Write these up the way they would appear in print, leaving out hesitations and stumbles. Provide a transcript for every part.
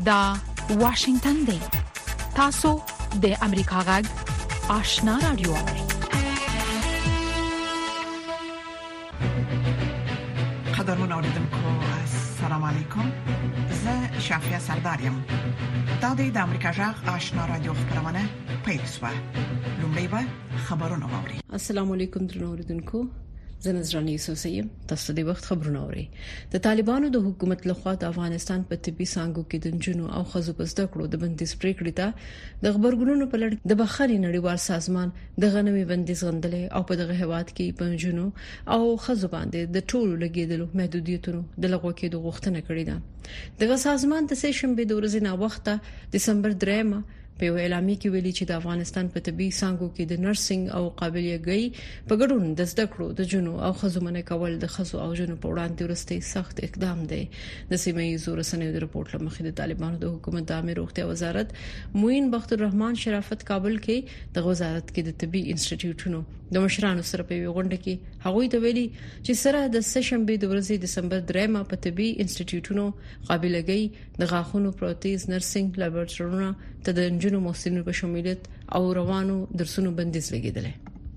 دا واشنگتن دی. تاسو د امریکا غږ آشنا رادیو. قدرمن اوریدونکو السلام علیکم. زه شافیا سردارم. دا د امریکا غږ آشنا رادیو خبرونه پیښه. لومړی به خبرونه واوري. السلام علیکم درنو اوریدونکو. زه نظرانه یوسفزیم. تاسو د وخت خبرونه اورئ. د طالبانو د حکومت لخوا د افغانستان په طبي څانګو کې د جنونو او خزو په زده کړو د بندیز پریکړې ته د خبرګونونو په لړ د بخاري نړیوال سازمان د غنوي بندیز غندلې او په دغه هواد کې په جنونو او خزو باندې د ټولو لګیدلو محدودیتونو د لغوه کېدو غوښتنه کړې ده. دغه سازمان د سې شنبه د ورځې نه وخته دسمبر 3 په اعلامیه کې ویلي چې د افغانستان په طبي څانګو کې د نرسنګ او قابلیتګۍ په ګډون د زده کړو د جنو او خزمنه کول د خزو او جنو په وړاندې ورستي سخت اقدام دی. د سیمه ییزو رسنیو د رپورت لمخې د طالبانو د حکومت د امیر روغتیا وزارت موین بخت الرحمن شرافت کابل کې د وزارت کې د طبي انسټیټیوټونو د مشرانو سره په غونډه کې هغوی ته ویلي چې سره د سشنبه د ورځې دسمبر 3 په طبي انسټیټیوټونو قابلیتګۍ د غاښونو پروتیز نرسنګ لیبارټریونو ته د جنو محصلینو په شمولیت او روانو درسونو بندیز لګیدل.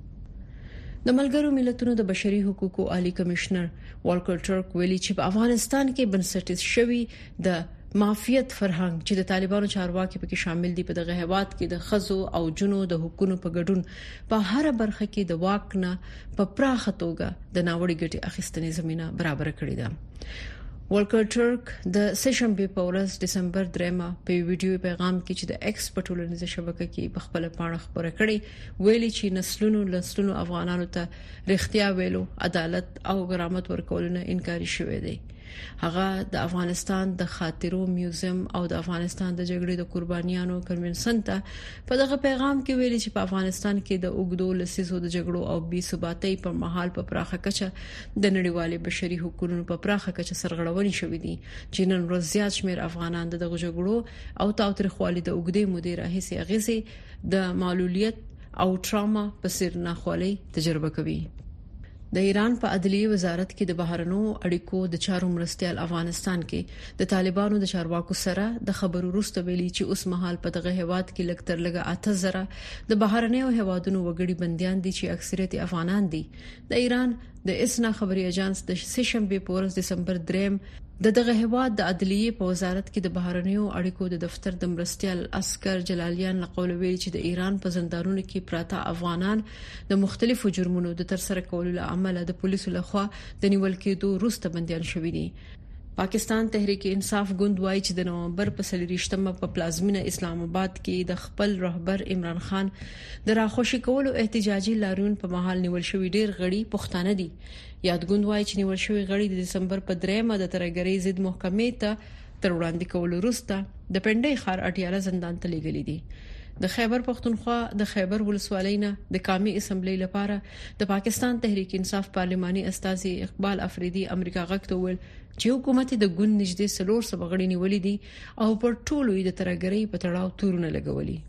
د ملګرو ملتونو د بشري حقوقو عالی کمشنر والکر ټرک ویلي چې په افغانستان کې بنسټیز شوی د مافیت فرهنګ چې د طالبانو چارواکي پکې شامل دي په دغه هواد کې د خزو او جنو د حقوقو په ګډون په هر برخه کې د واک نه په پراخه توګه د ناوړي ګټې اخیستنې زمينه برابر کړې ده. والکر ټرک د سشنبه په ورځ دسمبر 3 په ویډیو پیغام کې چې د ایکس په ټولنیزه شبکه کې په خپل پاڼه خبره کړې ویلي چې نسلونو افغانانو ته رښتیا ویلو عدالت او کرامت ورکول نه انکاري شوې دي. هغه د افغانستان د خاطرو میوزیم او د افغانستان د جګړې د قربانیانو کنونسن ته په دغه پیغام کې ویلي چې په افغانستان کې د اوګدو لسیزو د جګړو او بې ثباتۍ پر مهال په پراخه کچه د نړیوالې بشري حقوقو په پراخه کچه سرغړونې شوې دي چې نن ورځ زیات شمېر افغانان دغه جګړو او تاوتریخوالي د اوګدې مودې راهیسې اغیزې د معلولیت او ټراما په سر ناخوالي تجربه کوي. د ایران په عدلیه وزارت کې د بهرنو اړیکو د چارو مرستیال افغانستان کې د طالبانو د چارواکو سره د خبرو وروسته ویلي چې اوس مهال په دغه هواد کې لږ تر لږه 8000 د بهرنیو هوادونو وګړي بنديان دي چې اکثریت افغانان دي. د ایران د اسنا خبري اژانس د سشنبه په ورځ دسمبر 3 دغه هواد د عدلیه په وزارت کې د بهرنیو اړیکو د دفتر د مرستیال اسکر جلالیان نقل ویلي چې د ایران په زندانونو کې پراته افغانان د مختلفو جرمونو د ترسره کولو لامل د پولیسو لخوا د نیول کېدو وروسته بنديان شوي دي. پاکستان تحریک انصاف ګوند وایي چې د نومبر په 23مه په پلازمینه اسلام آباد کې د خپل رهبر عمران خان د راخوشي کولو احتجاجي لاریون په محل نیول شوی ډیر غړي پښتانه دي. یادګوند وایي چې نیول شوی غړي د دسمبر په 3 د ترګری ضد محکمې ته تر وړاندې کولو وروسته د پندای خار اټیاله زندان ته لیږلي دي. د خیبر پختونخوا د خیبر ولسوالۍ نه د قومي اسمبلی لپاره د پاکستان تحریک انصاف پارلماني استاذي اقبال افریدي امریکا غږ ته ویل چې حکومت د ګوند نږدې 300 غړي نیولې دي او پر ټولو د ترګری په تړاو تورونه لګولي.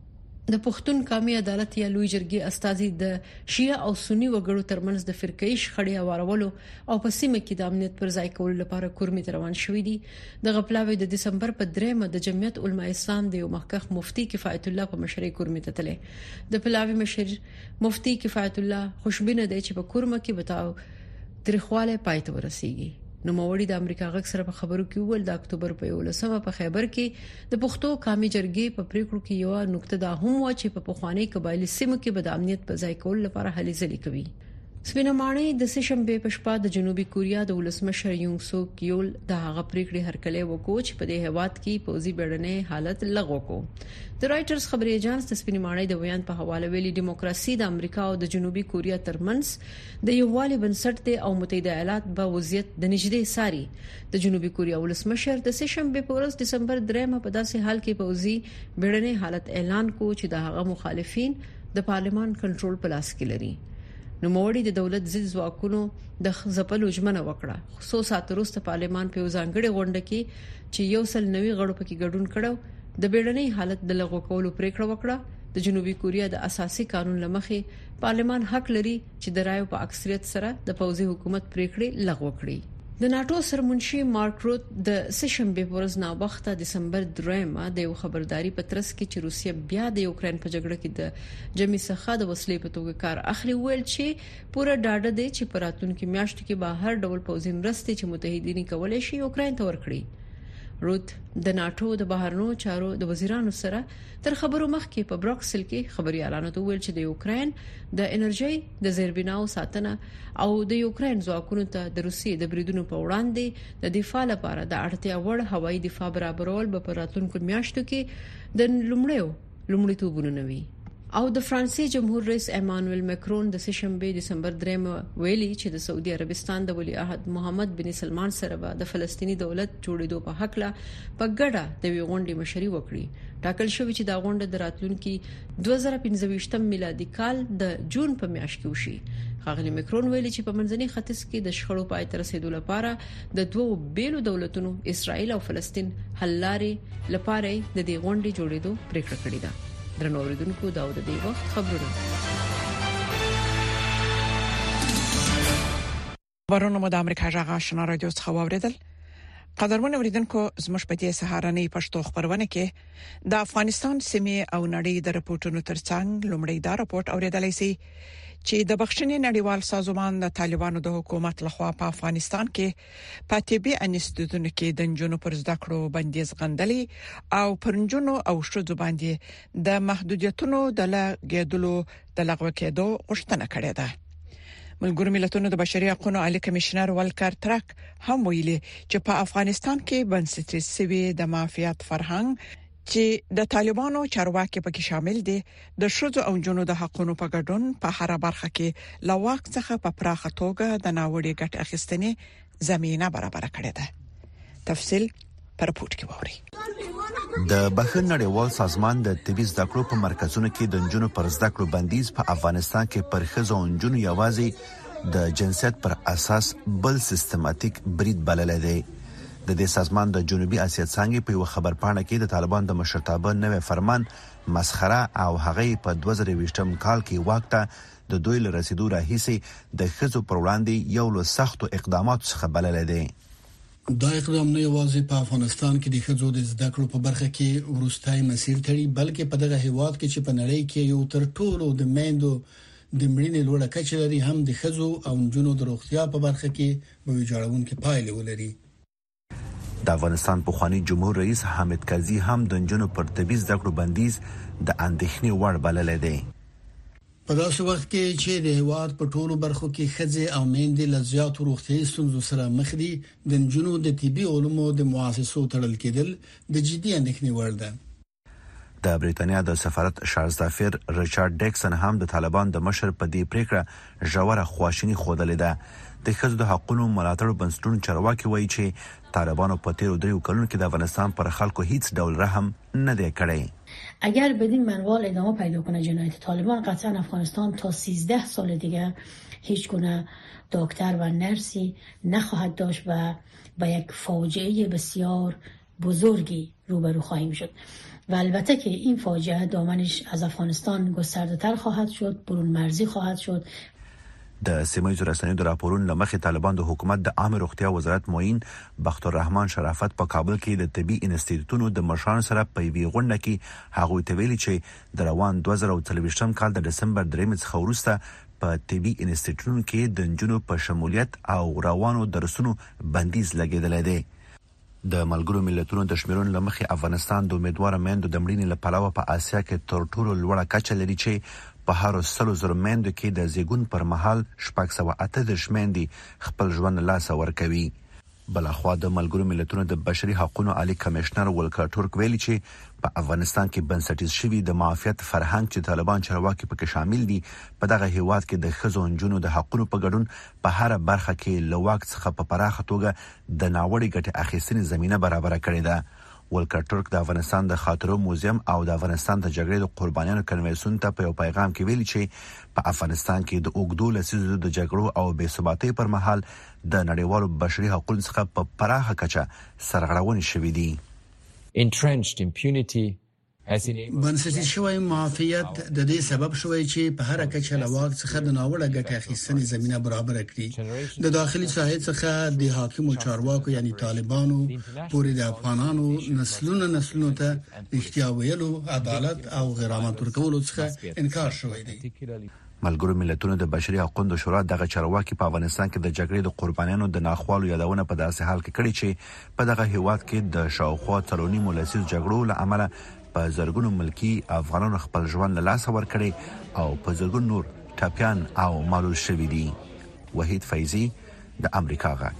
د پښتون قومي عدالت یا لوی جرګې استاذي د شیعه او سنی وګړو ترمنځ د فرقې شخړې اوارولو او په سیمه کې د امنیت پر ځای کولو لپاره کورمي روان شوې دي. د غپلاوي د دسمبر په 3 د جمعیت علماء اسلام د یو مخکخ مفتي کفایت الله په مشرۍ کورمي ته تله. د پلاوي مشر مفتي کفایت الله خوشبینه دی چې په کورمه کې بتاو تاریخواله پایته ورسیږي. نو موړي د امریکا غږ سره په خبرو کې ویل د اکتوبر په 11 په خیبر کې د پښتو قومي جرګې په پریکړو کې یو نقطه دا هم و چې په پخوانی قبایلی سیمو کې د امنیت په ځای کول لپاره هلې ځلې کوي. سپینمانه د سشنبه په شپه د جنوبي کوریا د ولسمشر یونګ سوک یول د هغه پریکړې هرکلی وکړ چې په دې هواد کې پوزي بیړنۍ حالت لغوه کو. د رائټرز خبري اژانس د سپینمانه د بیان په حواله ویلي دیموکراسي د امریکا او د جنوبي کوریا ترمنځ د یووالي بنسټ دی او متحده ایالات به وضعیت د نږدې ساري. د جنوبي کوریا ولسمشر د سشنبه په ورځ دسمبر 3 په داسې حال کې پوزي بیړنۍ حالت اعلان کو چې د هغه مخالفین د پارلمان کنټرول په لاس کې لري. نو موړي د دولت ضد ځواکونو د ځپلو ژمنه وکړه. خو سات وروسته پارلمان په ځانګړي غونډه کې چې یو سل نوي غړو پکې ګډون کړو د بیړنۍ حالت د لغوه کولو پریکړه وکړه. د جنوبي کوریا د اساسي قانون لمخې پارلمان حق لري چې د رایو په اکثریت سره د پوځي حکومت پریکړې لغوه کړي. د ناتو سرمنشي مارک روت د سشنبه ورځ نا وخته دسمبر 3 د یو خبرداري پترس کې چې روسیه بیا د یوکرين په جګړه کې د جمی څخه د وسلې په توګه کار اخلي ویل چې پوره ډاډه دي چې پراتونکو میاشتو کې به هر ډول پوځي مرستې چې متحدین کولای شي یوکرين ته ورکړي. روت د ناتو د بهرنیو چارو د وزیرانو سره تر خبرو مخکې په بروکسل کې خبري اعلان وکړ چې د یوکرين د انرژي د زیربناو ساتنه او د یوکرين ځواکونو ته د روسیې د بریدونو په وړاندې د دفاع لپاره د اړتیا وړ هوایي دفاع برابرول به پراتونکو میاشتو کې د لومړیتوبونو نوي. او د فرانسې جمهور رئیس ایمانوئل ماکرون د سشنبه دسمبر 3 ویلي چې د سعودي عربستان د ولی عهد محمد بن سلمان سره به د فلسطینی دولت جوړېدو په حق لا په ګډه د غونډې مشري وکړي. ټاکل شوی چې دا غونډه د راتلونکي 2025 میلادي کال د جون په میاشت کې وشي. ښاغلي ماکرون ویلي چې په منځني ختیځ کې د شخړو پای ته رسیدو لپاره د دوه بیلو دولتونو اسرائیل او فلسطین حل لارې لپاره د دې غونډې جوړېدو پریکړه کړې ده. درنو اوریدونکو دا د دې وخت خبرونه. ورونه مو د امریکا جغ آشنا رادیو څخه واوریدل. قدرمن اوریدونکو زموږ په دې سهارنۍ پښتو خبرونه کې د افغانستان سیمې او نړۍ د رپورټونو ترڅنګ لومړی دا رپورت اوریدلای شي چې د بخښنې نړیوال سازمان د طالبانو د حکومت لخوا په افغانستان کې په طبي انسټیټیوټونو کې د جنونو پر زده کړو بندیز غندلي او پرنجونو او شذو باندې د محدودیتونو د لګیدلو د لغوه کېدو غوښتنه کړې ده. ملګرو ملتونو د بشري حقوقو عالی کمشنر ولکر ترک هم ویلي چې په افغانستان کې بنسټیز سوي د مافیات فرهنګ چې د طالبانو چارواکي پکې شامل دي د شذو او جنونو د حقوقو په ګډون په هر برخه کې لواک څخه په پراخه توګه د ناوړي ګټ اخیستنې زمينه برابر کړې ده. تفصیل پر پورت کې ووري. د بهرنی نړیوال سازمان د طبي زده کړو په مرکزونو کې د جنونو پر زده کړو بندیز په افغانستان کې پر ښځو او جنونو یوازې د جنسیت پر اساس بل سیستماتیک برید بلل دی. د دې سازمان د جنوبي اسیا څنګه په یو خبرپاڼه کې د طالبان د مشرتابه نوې فرمان مسخره او هغه په 2020 کال کې واکته د دوی له رسیدو راهیسې د ښځو پر وړاندې یو له سختو اقداماتو څخه بلل دی. دا اقدام نه یوازې په افغانستان کې د ښځو د زده کړو په برخه کې ورستای مسیر تړي بلکې په دغه هیواد کې چې په نړۍ کې یو تر ټولو د میندو د مړینې لوړه کچه لري هم د ښځو او نجونو د روغتیا په برخه کې به ویجاړونکې پایلې ولري. د افغانستان پخوانی جمهور رئیس حامد کرزي هم د جنونو پر طبي زده کړو بندیز د اندېښنې وړ بلل دی. په داسې وخت کې چې د هیواد په ټولو برخو کې ښځې او میندې له زیاتو روغتیايي ستونزو سره مخ دي، د جنونو د طبي علومو د مؤسسو تړل کېدل د جدي اندېښنې وړ ده. د بریټانیا د سفارت شارزدافر ریچارډ ډیکسن هم د طالبان د مشر په دې پریکړه ژوره خواشیني خوده ده. د ښځو د حقوقو ملاتړ بنسټونو چارواکي وایي چې طالبانو په تیرو 3 کلونو کې د افغانستان پر خلکو هیڅ ډول رحم نه دی کړی. اگر بدین منوال ادامه پیدا کنه جنایت طالبان قطعا افغانستان تا 13 سال دیگه هیچ گونه دکتر و نرسی نخواهد داشت و با یک فاجعه بسیار بزرگی روبرو خواهیم شد و البته که این فاجعه دامنش از افغانستان گسترده‌تر خواهد شد، برون مرزی خواهد شد. د سیمایي رسنیو د راپورونو لمخې طالبان د حکومت د عامه روغتیا وزارت معین بختالرحمن شرافت په کابل کې د طبي انسټیټیوټونو د مشرانو سره په وی غونډه کې هغه ته ویلي چې د روان 2023 کال د دسمبر 3 څخه وروسته په طبي انسټیټیوټونو کې د جنونو په شمولیت او روانو درسونو بندیز لګیدل دی. د ملګرو ملتونو د شمیرون لمخې افغانستان د امیدوار میندو د مړینې لپاره په آسیا کې تر ټولو لوړه کچه لري چې په هر 100,000 میندو کې د زیږون پر مهال 638 میندې خپل ژوند لاس ورکوي. بلخوا د ملګرو ملتونو د بشري حقوقو عالی کمشنر ولکر ترک ویلي چې په افغانستان کې بنسټیز شوی د معافیت فرهنګ چې طالبان چارواکي پکې شامل دي په دغه هیواد کې د ښځو او نجونو د حقوقو په ګډون په هر برخه کې لواک څخه په پراخه توګه د ناوړي ګټې اخیستنې زمينه برابر کړې ده. ولکر ترک د افغانستان د خاطرو موزیم او د افغانستان د جګړې د قربانیانو کنوانسیون ته په یو پیغام کې ویلي چې په افغانستان کې د اوګدو لسیزو د جګړو او بې ثباتۍ پر مهال د نړیوالو بشري حقوقو څخه په پراخه کچه سرغړونې شوې دي. Entrenched impunity بنسټیز شوی معافیت د دې سبب شوی چې په هر کچه لواک څخه د ناوړه ګټه اخیستنې زمينه برابر کړي. د داخلي ساحې څخه د حاکمو چارواکو یعنی طالبانو پورې د افغانانو نسلونو ته اختیار ویلو، عدالت او غرامت ورکولو څخه انکار شوی دی. ملګرو ملتونو د بشري حقوقو شورا دغه چارواکي په افغانستان کې د جګړې د قربانیانو د ناخوالو یادونه په داسې حال کې کړې چې په دغه هیواد کې د شاوخوا 3.5 لسیز جګړو له امله په زرګونو ملکی افغانانو خپل ژوند له لاسه ورکړي او په زرګونو نور ټاپیان او معلول شوي دي. وحید فیضی، د امریکا غږ.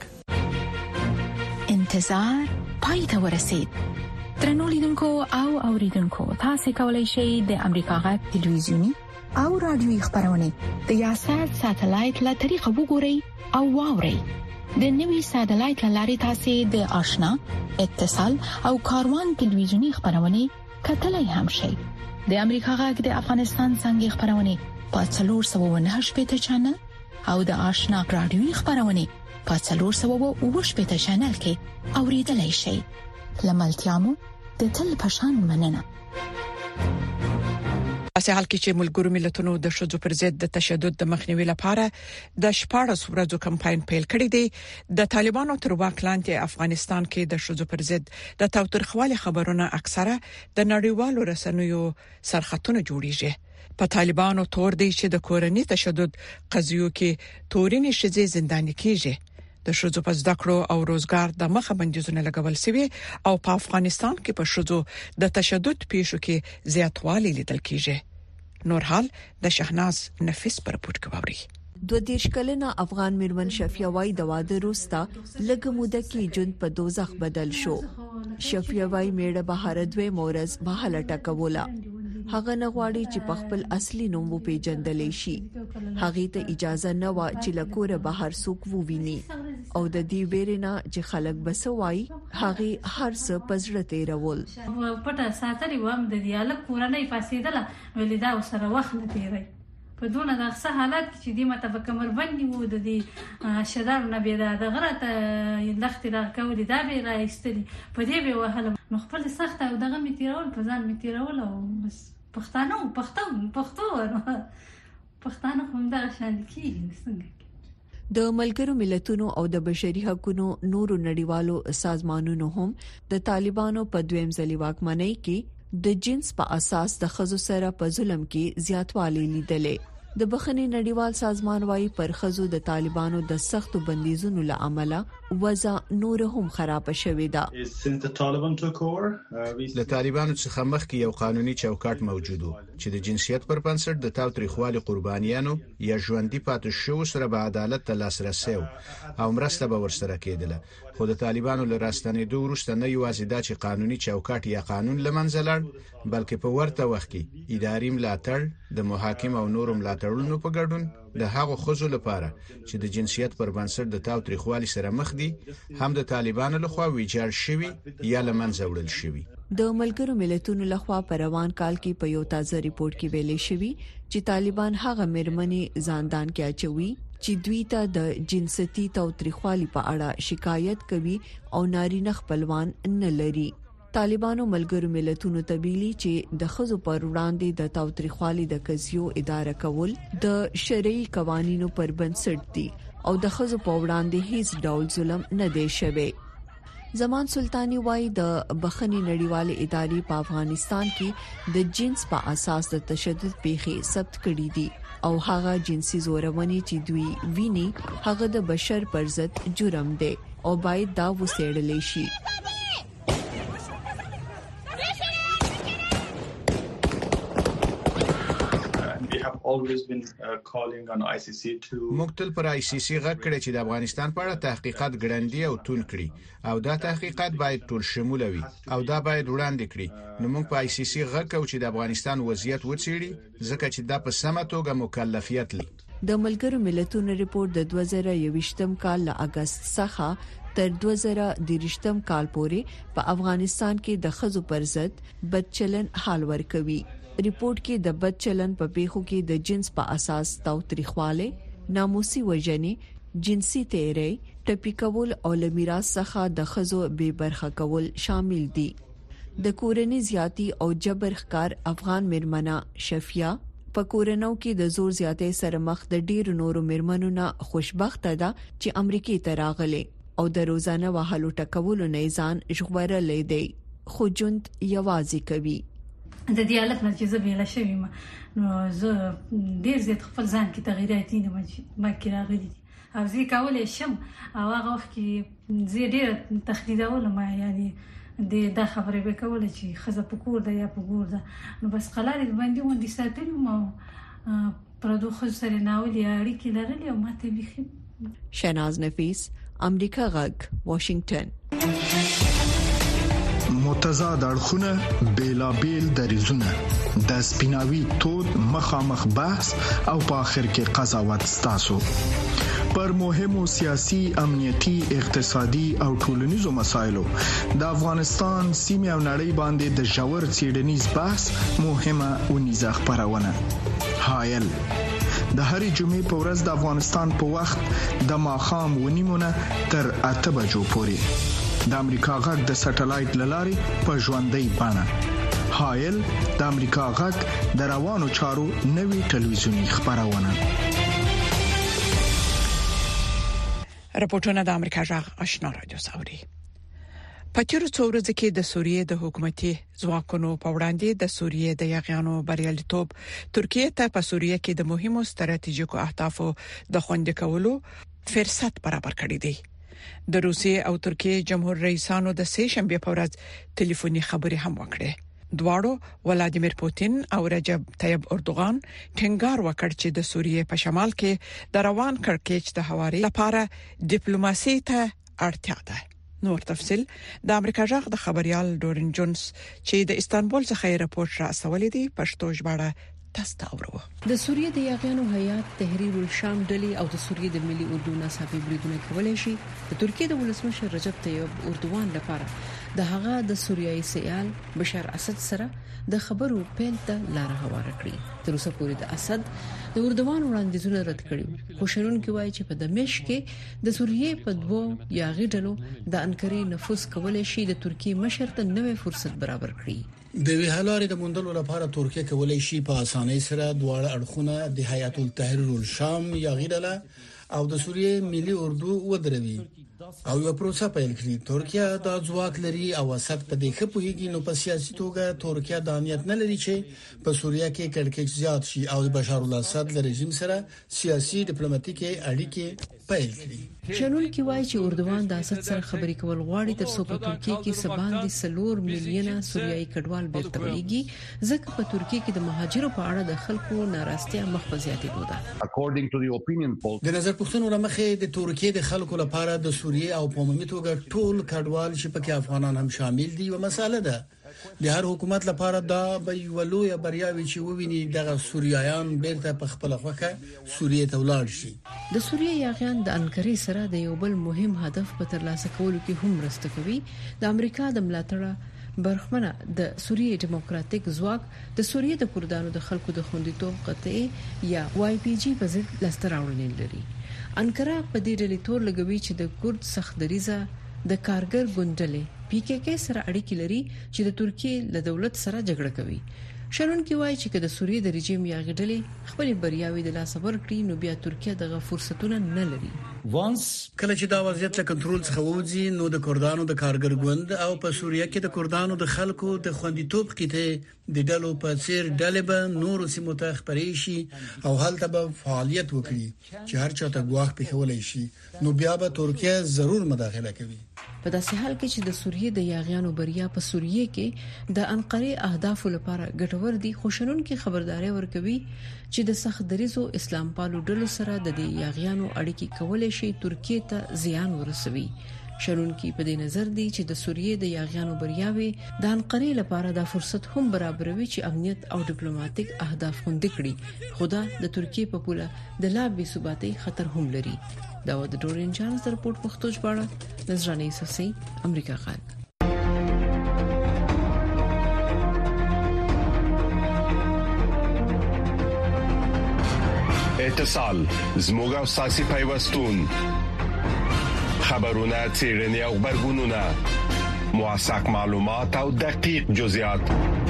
انتظار پای ته ورسید. درنو لیدونکو او اوریدونکو، تاسو کولی شئ د امریکا غږ ټلویزیونی او رادیوي خبرونه د یاشر ساتلایت له طریقو وګورئ او واورئ. د نوي ساتلایت لارې تاسو د آشنا، اتصال او کاروان ټلویزیونی خبرونه کتلای هم شئ. د امریکا غږ د افغانستان څنګه خبرونه په 498 چینل او د آشنا رادیوي خبرونه په 498 چینل کې اوریدلای شئ. لملتيامو د تل پشان مننه. په حال کې چې ملګرو ملتونو د شذو پر ضد د تشدد د مخنیوي لپاره د 14 ورځو کمپاین پیل کړی دی، د طالبانو تر واک لاندې افغانستان کې د شذو پر ضد د تاوتریخوالي خبرونه اکثره د نړیوالو رسنیو سرخطونه جوړیږي. په طالبانو تور دی چې د کورنۍ تشدد قضیو کې تورینې شذې زنداني کیږي. د شذو په زده کړو او روزګار د مخه بندیزونه لګول شوی او په افغانستان کې په شذو د تشدد پیښو کې زیاتوالی لیدل کیږي. نورحال د شهناز نفیس پر پورت کوي. 22 کلنه افغان میرمن شفیه وای د واده وروسته لږه موده کې ژوند په دوزخ بدل شو. شفیه وای میړه بهر دوی مورز بهاله ټکوله. هغه نه غواړي چې په خپل اصلي نوم وپیژندل شي. هغه ته اجازه نه و چې لکوره بهر څوک وویني او د دې ویرنا چې خلک بسوي هغه هر څه پزړه تیرول. پټه ساتري وام د دیاله کورنۍ فاسیدله ولې دا سره وخت نه تیری په دونه د ښه حالت چې دی مته په کمر باندې وو د دې شدار نه بيدا د غرته لخت لا کولې دا به راځتلی په دې به وهله نو خپل سخت او دغه میتیرول په ځان میتیرول او بس پښتانه هم دا شان کیږي څنګه. د ملګرو ملتونو او د بشري حقوقو نورو نړیوالو سازمانونو هم د طالبانو په دویم ځلي واکمنۍ کې د جنس په اساس د خزو سره په ظلم کې زیاتوالی لیدلې. د بخښنې نړیوال سازمان وايي پر خزو د طالبانو د سختو بندیزونو له امله وضع نور هم خراب شوې ده. د طالبانو څخه مخکې یو قانوني چوکاټ موجود و چې د جنسیت پر بنسټ د تاوتریخوالي قربانیانو یا ژوندۍ پاتې شو سره به عدالت ته لاسرسي او مرسته به ورسره کېدله. خو د طالبانو له راستنېدو وروسته نه یوازې دا چې قانوني چوکاټ یا قانون لمنځه لاړ، بلکې په ورته وخت کې اداري ملاتړ د محاکم او نورو ملاتړونو په ګډون د هغو خزو لپاره چې د جنسیت پر بنسټ د تاوتریخوالي سره مخ دي هم د طالبانو لخوا ویجاړ شوی یا لمنځه وړل شوی. د ملګرو ملتونو لخوا په روان کال کې په یو تازه ریپورت کې ویلي شوی چې طالبان هغه مرمنې ځاندان کې اچوي چې دوی ته د جنسيتي تاوتریخوالي په اړه شکایت کوي او نارینه خپلوان نه لري. طالبانو ملګرو ملتونو ته ویلي چې د خزو پر وړاندې د تاوتریخوالي د قضیو اداره کول د شرعي قوانینو پر بنسټ دي او د خزو په وړاندې هیڅ ډول ظلم نه دی شوی. زمان سلطانی وای د بخښنې نړیوالې ادارې په افغانستان کې د جنس په اساس د تشدد پیښې ثبت کړې دي او هغه جنسي زورونې چې دوی ویني هغه د بشر پر ضد جرم دی او باید دا وڅېړل شي. موږ تل پر ICC غږ کړی چې د افغانستان په اړه تحقیقات ګړندي او تون کړي او دا تحقیقات باید ټول شمول وي او دا باید وړاندې کړي. نو موږ په ICC غږ کوو چې د افغانستان وضعیت وڅېړي ځکه چې دا په سمه توګه مکلفیت لري. د ملګرو ملتونو ریپورت د 2021م کال له اگست څخه تر 2023م کال پورې په افغانستان کې د خزو پر ضد بدچلن حال ورکوي. ریپورت کې د بدچلن په پیښو کې د جنس په اساس تاوتریخواله، ناموسي وژنې، جنسي تیری، ټپي کول او له میراث څخه د خزو بے برخه کول شامل دي. د کورنۍ زیاتی او جبر ښکار افغان میرمنه شفیع په کورنو کې د زور زیاتې سره مخ د ډیر نورو میرمنو نه خوشبخته ده چې امریکای ته راغلي او د روزانه وهلو ټکولو نه ځان ژغورلې دی خو جند یوازې کوي د دې حالت نه چې زه بیل شوم نو زه ډیر زیات خپل ځان کې تغیرات نه ما کې راغلي او زه کولای شم او هغه وخت کې زه ډیر تخدیدول ما یعنی د خبرې به کوله چې خزه په کور ده یا په ګور ده نو بس قلارې باندې وندي ساتل مو پردو خو سره ناولي اړیکې لرلې او ماته بيخي شناز نفیس امریکا غږ واشنگټن متضاد اړخونه بیلابیل دریزونه د سپیناوي تود مخامخ بحث او په اخر کې قضاوت ستاسو پر مهمو سیاسي امنيتي اقتصادي او ټولنیزو مسایلو د افغانستان سیمه او نړۍ باندې د جوړ څېړنیز بحث مهمه ونیزه خبرونه هایل د هرې جمعې په ورځ د افغانستان په وخت د ماخام ونیمونه تر 8 بجو پورې د امریکا غږ د سټلایټ للارې په ژوندۍ بڼه هایل د امریکا غږ د روانو چارو نوي ټلویزیونی خبرونه راپورټونه د امریکا غږ آشنا رادیو ساوري په تیرو څو ورځو کې د سوریې د حکومتي ځواکونو په وړاندې د سوریې د یاغیانو بریالیتوب ترکیه ته په سوریې کې د مهمو ستراتیژیکو اهدافو د خوندي کولو فرصت برابر کړی دی د روسیې او ترکیې جمهور رئیسانو د سه شنبه په ورځ ټلیفوني خبرې هم وکړې دواړو ولادیمیر پوتین او رجب طیب اردوغان ټینګار وکړ چې د سوریې په شمال کې د روان کړکېچ د هواري لپاره ډیپلوماسي ته اړتیا ده نور تفصيل د امریکا غږ د خبريال ډورن جونز چې د استانبول څخه راپورټ را سوالې دي پښتو ژباړه تاسو د سوریې د یاغیانو هیات تحریر الشام ډلې او د سوریې د ملي اردو ناڅاپي بریدونه کولای شي د ترکیې د ولسمشر رجب طیب اردوغان لپاره د هغه د سوریایي سیال بشار اسد سره د خبرو پیل ته لار هواره کړې تر اوسه پورې د اسد د اردوغان وړاندیزونه رد کړي خو شنونکو وایي چې په دمشق کې د سوریې په دوه یاغي ډلو د انکري نفوذ کولای شي د ترکیې مشر ته نوې فرصت برابر کړي د ویهالارې د موندلو لپاره ترکیه کولای شي په اسانۍ سره دواړه اړخونه د هیات التحریر الشام یاغي ډله او د سوریې ملي اردو ودروي او یو پروسه پیل کړي ترکیه د ځواک لري او اسد په دې خپوهيږي نو په سیاسي توګه ترکیه د امنیت نه لري چې په سوریه کې کړکېچ زیات شي او د بشار الاسد له رژیم سره سیاسي ډیپلوماټیکي اړیکې پیل کړي شنونکو وایي چې اردوغان د اسد سره خبرې کول غواړي تر څو په ترکیه کې سبان دي 4 میلیونه سوریایي کډوال بیرته ولېږي ځکه په ترکیه کې د مهاجرو په اړه د خلکو ناراضتیا مخ په زیاتېدو ده د نظر پوښتنو لمخې د ترکیه د خلکو لپاره د سوریه او په عمومي توګه ټول کډوال چې پکې افغانان هم شامل دي و مساله ده د هر حکومت لپاره دا به ولوي بریاوي چې وویني دغه سوریایان بیرته په خپل خوخه سوریه ته ولاړ شي د سوریه یاغیان د انکري سره د یو بل مهم هدف په ترلاسه کولو کې هم مرسته کوي د امریکا د ملاتړ برخمنه د سوریه ډیموکراتیک ځواک د سوریه د کردانو د خلکو د خوندیتوب قطعي یا وای پی جی په ضد لستراوړنې لري انکرا په دې ډلې تور لګوي چې د کورد سخت دریزه د کارګر ګوندلې پی کې کې سره اړیکې لري چې د ترکیه له دولت سره جګړه کوي شرونکي وایي چې د سوریې د رژیم یاغي ډلې خپل بریاوي د لاس ور کړی نو بیا ترکیه دغه فرصتونه نه لري کله چې دا وضعیت له کنټرول څخه وځي نو د کردانو د کارګر ګوند او په سوریه کې د کردانو د خلکو د خوندیتوب قطعي د ډلو په څیر ډلې به نور سیمو ته خبرې شي او هلته به فعالیت وکړي چې هر چا ته ګواښ پېښولای شي نو بیا به ترکیه ضرور مداخله کوي په داسې حال کې چې د سوریې د یاغیانو بریا په سوریې کې د انقره اهدافو لپاره ګټور دي خوشنونکو خبرداري ورکوي چې د سخت دریزو اسلام پالو ډلو سره د یاغیانو اړیکې کولای شي ترکیه ته زیان ورسوي شرونکي په دې نظر دي چې د سوریې د یاغیانو بریاوي د انقره لپاره د فرصت هم برابروي چې امنیت او ډیپلوماټیک اهداف خوندي کړي خدا د ترکیه په پوله د لا بي ثباتي خطر هم لري دا د ډورین چانس رپورټ پښتو ژباړه نظرانه سسي امریکا غږ اتصال زموږ او ساسي پیوستون خبرونه چیرنی او خبرګونونه موثق معلومات او دقیق جزئیات.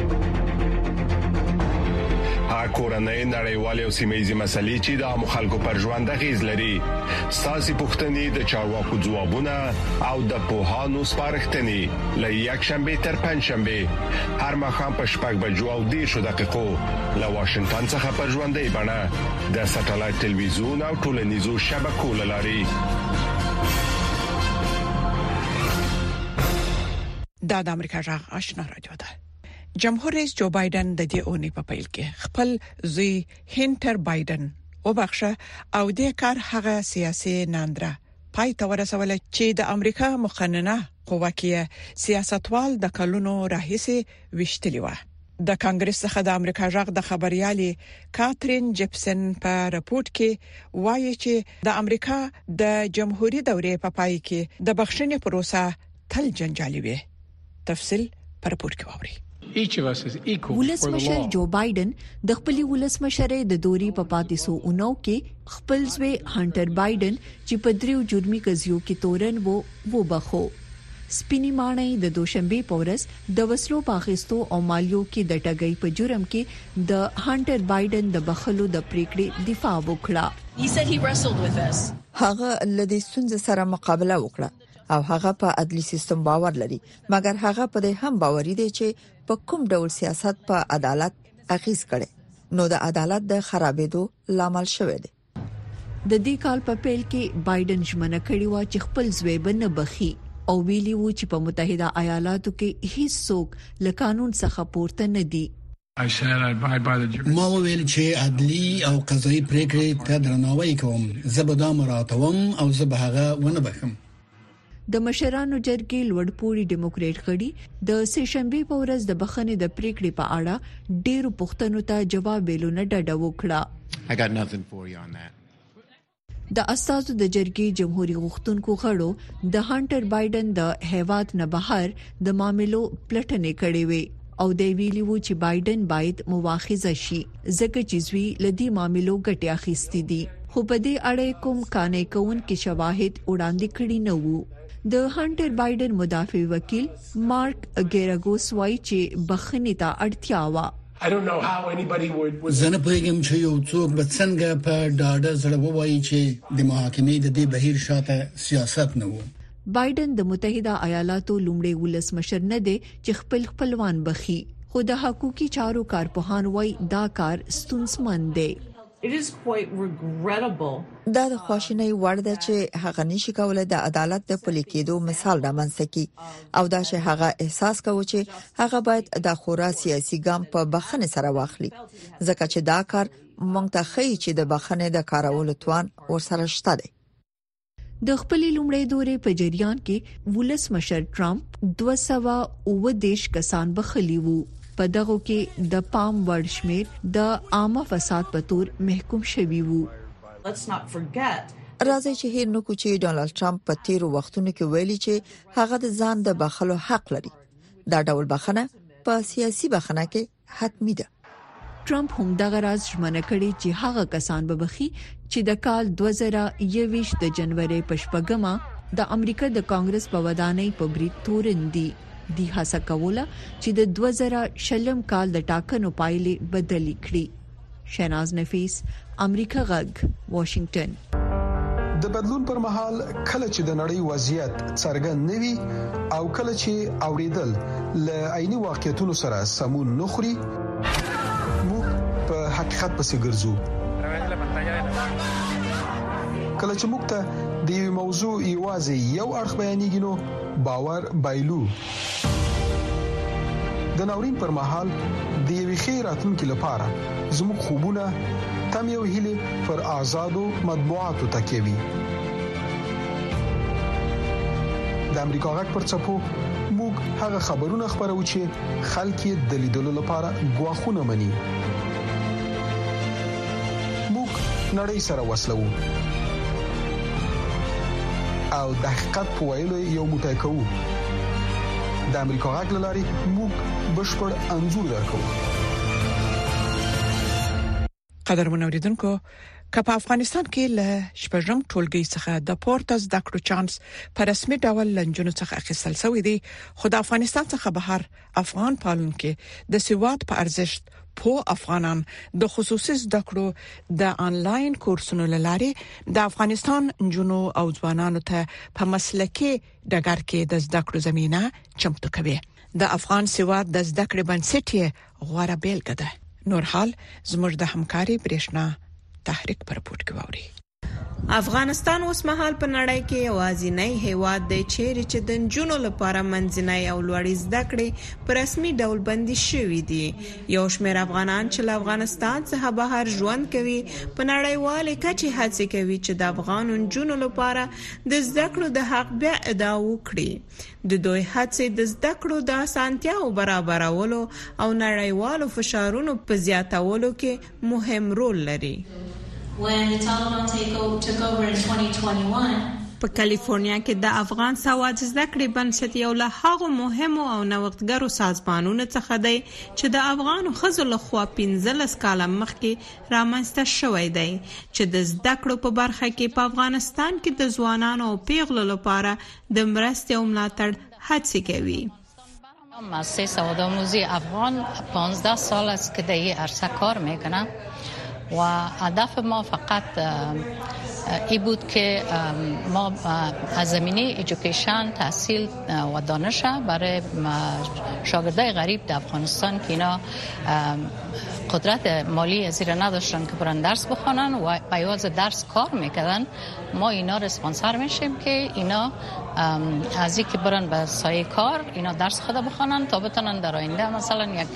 کورنۍ نړیوالې او سیمه‌یزې مسلې چې د عام خلکو پر ژوند اغیز لري. ساسي پوښتنې د چارواکو ځوابونه او د پوهانو سپارښتنې له یک شنبه تر پنځ شنبه هر مخام په 6:10 له واشنگټن څخه پر ژوندۍ بڼه د ساتلایت ټلویزیون او ټولنیزو شبکو لاري. د امریکا جغ آشنا رادیو ده. جمهور رئیس جو بایدن د دې اونۍ په پیل کې خپل زوی هینټر بایدن وبخښه او د کار هغه سیاسي ناندره پای ته ورسول چې د امریکا مقننه قوه کې سیاستوال د کلونو راهیسې وشتلی و. د کانګرس څخه د امریکا جغ د خبريالي کاترین جپسن په راپورټ کې وایي چې د امریکا د جمهوریت دورې په پای کې د بخښنې پروسه تل جنجالي وي. تفصیل پر راپورټ کې ووري. ولسمشر جو بایدن د خپل ولسمشرۍ د دوري په پاتیسو اونو کې خپل ځوی هانټر بایدن چې په دریو جرمي قضیو کې تورن وو بخو. سپینی مانای د دوشنبه پورس د وسلو پاخستو او مالیو کې د ټګۍ په جرم کې د هانټر بایدن د بخلو د پریکړې دفاع وکړه. هغه لدې ستونزې سره مقابله وکړه او هغه په عدلي سیستم باور لري، مګر هغه په دې هم باوري دی چې په کوم ډول سیاست په عدالت اغیز کړي نو د عدالت د خرابېدو لامل شوی دی. د دې کال په پیل کې بایدن ژمنه کړې و چې خپل زوی بنه بخي او ویلي و چې په متحده ایالاتو کې هیڅ څوک له قانون څخه پورته نه دي. ما ویل چې عدلي او قضایي پریکړې ته درناوی کوم، زه به دا مراعاتوم او زه به هغه ونه بخم. د مشرانو جرګې لوړپوړي ډیموکرات غړي د سهشنبه په ورځ د بخښنې د پریکړې په اړه ډېرو پوښتنو ته جواب ویلونه ډډه وکړه. د اساسو د جرګې جمهوریت غوښتونکو غړو د هانټر بایدن د هیواد نه بهر د معاملو پلټنې کړې وې او د ویلي وو چې بایدن باید مواخذه شي ځکه چې زوی لدی معاملو ګټه اخیستې دي، خو په دې اړه کوم قانع کون کې شواهد وړاندې کړي نه وو. د هانټر بایدن مدافع وکیل مارک ګیراګوس وايي چې بخښنې ته اړتیا و. زنه پېږم چې یو څوک به څنګه په ډاډه زړه وایي چې د محاکمې د دې بهیر شاته سیاست نه وو. بایدن د متحده ایالاتو لومړی ولسمشر نه دی چې خپلوان بخي، خو د حقوقي چارو کارپوهان وايي دا کار ستونزمن دی. دا د خواشینۍ وړ ده چې هغه نشي کولای د عدالت د پلي کېدو مثال رامنځته کړي او دا چې هغه احساس کوي چې هغه باید د خورا سیاسي ګام په بخښنې سره واخلي ځکه چې دا کار مونږ ته ښیي چې د بخښنې د کارولو توان ورسره شته دی. د خپل لومړی دورې په جریان کې ولسمشر ټرمپ 219 کسان بخښلي وو. په دغه کې د پام وړ شمیر د عامه فساد په تور محکوم شوی وو. راځي چې هیر نو کوچی ډونالد ټرمپ په تیرو وختونو کې ویلي چې هغه د ځان د بخښلو حق لري. دا ډول بخښنه په سیاسي بخښنه کې حتمی ده. ټرمپ هم دغه راز ژمنه کړې چې هغه کسان به بخښي چې د کال 2021 د جنوري په شپږمه د امریکا د کانګرس په ودانۍ په بریټ تورندي دی هڅه کوله چې د 2020 کال د ټاکنو پایلې بدلې کړي. شهناز نفیس، امریکا غږ، واشنگټن. د بدلون پر مهال کله چې د نړۍ وضعیت څرګند نوي او کله چې اوریدل ل عیني واقعیتونو سره سمون نخري موږ په حقیقت پسې ګرځو. کله چې موږ ته د یو موضوع یوازې یو اړخ بیانېږي نو باور بایلو. د ناورین پر مهال د یوې خیراتونکو لپاره زموږ خوبونه تم یو هیله پر آزادو مطبوعاتو تکیوي. د امریکا غږ پر چپو موږ هغه خبرونه خبرو چې خلک د لیدلو لپاره غواخونه مني. موږ نړۍ سره وسلو او د حقیقت په ویلو یو موټی کوو. د امریکا غږ لاري موږ بشپړ انځور درکو. قدرمن اوریدونکو، که په افغانستان کې له شپږم ټولګي څخه د پورته زده کړو چانس په رسمي ډول لنجونو څخه اخیستل شوی دی، خو د افغانستان څخه بهر افغان پالونکو د سواد په ارزښت په افغانان د خصوصي زده کړو د انلاین کورسونو لاري د افغانستان جنو او ځوانانو ته په مسلکي ډګر کې د زده کړو زمينه چمتو کوي. د افغان سواد د زده کړې بنسټ غوړه بیلګه ده. نور حال زموږ د همکاري برېښنا تحریک پر پورت کوي. افغانستان اوس مهال په نړۍ کې یوازینی هیواد دی چې د نجونو لپاره منځنۍ او لوړې زده کړې په رسمي ډول بندي شوې دي. یو شمېر افغانان چې له افغانستان څخه بهر ژوند کوي په نړیوالې کچې هڅه کوي چې د افغان نجونو لپاره د زده کړو د حق بیا ادا وکړي. د دوی هڅې د زده کړو د اسانتیاو برابرولو او نړیوالو فشارونو په زیاتولو کې مهم رول لري. When the Taliban took over in 2021 په کالیفورنیا کې د افغان سواد زده کړې بنسټ یو له هغو مهمو او نوښتګرو سازمانونو څخه دی چې د افغان ښځو لخوا 15 کاله مخکې رامنځته شوی دی چې د زده کړو په برخه کې په افغانستان کې د ځوانانو او پیغلو لپاره د مرستې او ملاتړ هڅې کوي. مؤسسه سواد آموزی افغان 15 سال است که در این عرصه کار میکنه و هدف ما فقط ای بود که ما از زمینه ایژوکیشن تحصیل و دانش برای شاگردای غریب در افغانستان که اینا قدرت مالی زیر نداشتن که برن درس بخونن و بیواز درس کار میکردن، ما اینا رسپانسر میشیم که اینا از اینکه برن به سایه کار اینا درس خود بخونن تا بتونن در آینده مثلا یک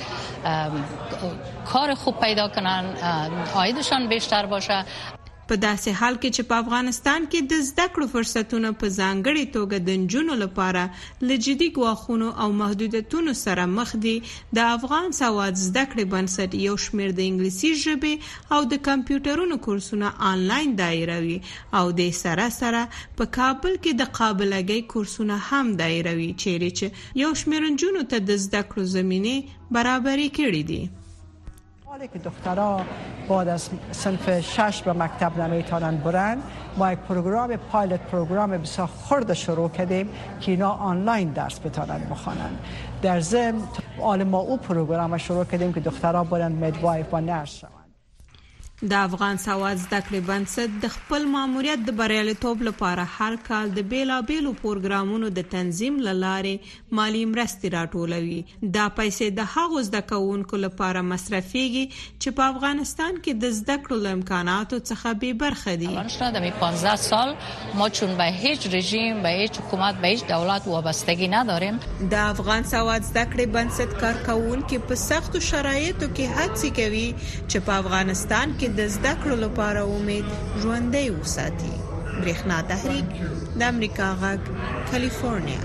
کار خوب پیدا کنن، عایدشان بیشتر باشه. په داسې حال کې چې په افغانستان کې د زده کړو فرصتونه په ځانګړي توګه د نجونو لپاره له جدي ګواښونو او محدودیتونو سره مخ دي، د افغان سواد زده کړې بنسټ یو شمېر د انګلیسي ژبې او د کمپیوټرونو کورسونه آنلاین دایروي او د سره سره په کابل کې د قابلګۍ کورسونه هم دایروي چې یو شمېر نجونو ته د زده کړو زمینه برابري کړې دي. حالی که دخترها بعد از صنف 6 به مکتب نمیتونن برن، ما یک پایلوت پروگرام بسیار خرد شروع کردیم که اینا آنلاین درس بتونن بخونن. در ضمن ما او پروگرام شروع کردیم که دخترها برن میدوایف و نرس شوند. د افغان سواد زده کړې بنسټ د خپل ماموریت د بریالیتوب لپاره هر کال د بیلابیلو پروګرامونو د تنظیم لاره مالی مرستې راټولوي. دا پیسې د هغو زده کوونکو لپاره مصرفيږي چې په افغانستان کې د زده کړو امکاناتو څخه بې برخه دي. افغانستان د 15 سال ما چون به هیچ رژیم، به هیچ حکومت، به هیچ دولت وابستگی نداریم. د افغان سواد زده کړې بنسټ کارکونکو په سختو شرایطو کې هڅه کوي چې په افغانستان کې د زده کړو لپاره امید ژوندۍ وساتي. برېښنا تحریک د امریکا غږ کالیفورنیا.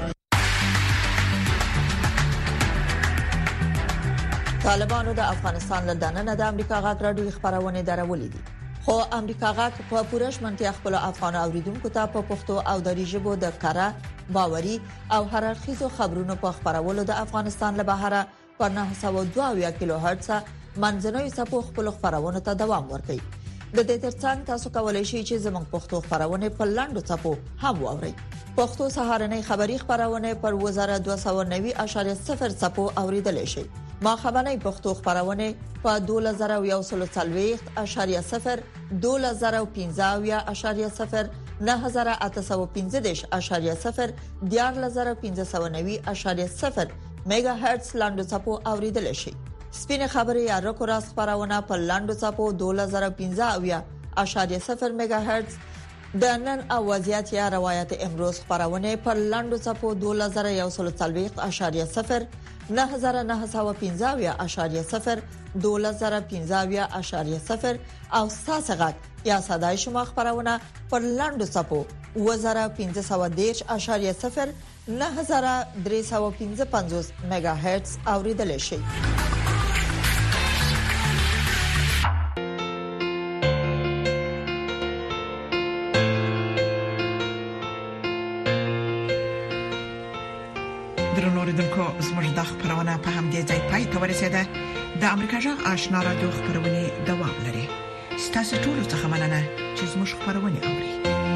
طالبانو د افغانستان له دننه د امریکا غږ راډیو خبرونه درولې دي، خو امریکا غږ په پوره شمنتیا خپل افغان اوریدونکو ته په پښتو او دری ژبه د کاره باوري او هررخیزو خبرونو په خبرولو د افغانستان له بهره پر 902 کیلو هرتز منځنوي څپو خپل خبرونه ته دوام ورکړي. د دې ترڅنګ تاسو کولای شئ چې زموږ پښتو خبرونه په لاندو څپو هم واورئ. پښتو سهارنۍ خبری خبرونه پر 2290.0 څپو اوریدلای شئ. ما خبرنۍ پښتو خبرونه په 2140.0 2015.0 9815.0 14590.0 میگا هرتز لاندو څپو اوریدلای شئ. سپینه خبری یا رکو راس خبرونه په لاندو څپو 2015.0 میگا هرتز، د نن اوازيات یا روایت امروز خبرونه په لاندو څپو 2140.0 9915.0 2015.0 او ساسغت یا صداي شما خبرونه پر لاندو څپو 1510.0 9355 میگا هرتز اوریدل شي. درنوریدونکو زموږ د خبرونه په همدې ځای پای ته ورسیده. د امریکا جغ آشنا رادیو خبرونه دوام لري. ستاسو ټول څه مننه چې زموږ خبرونه اوري